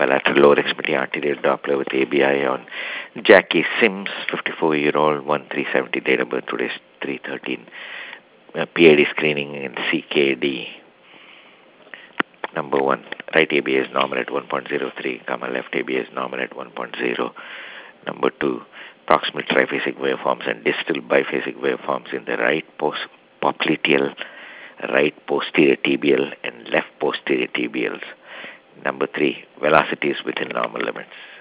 bilateral lower extremity arterial Doppler with ABI on Jackie Sims, 54-year-old, 1370, date of birth today is 313. PID screening and CKD. Number 1, right ABI is normal at 1.03, comma left ABI is normal at 1.0. Number 2, proximal triphasic waveforms and distal biphasic waveforms in the right popliteal, right posterior tibial and left posterior tibials. Number 3, velocity is within normal limits.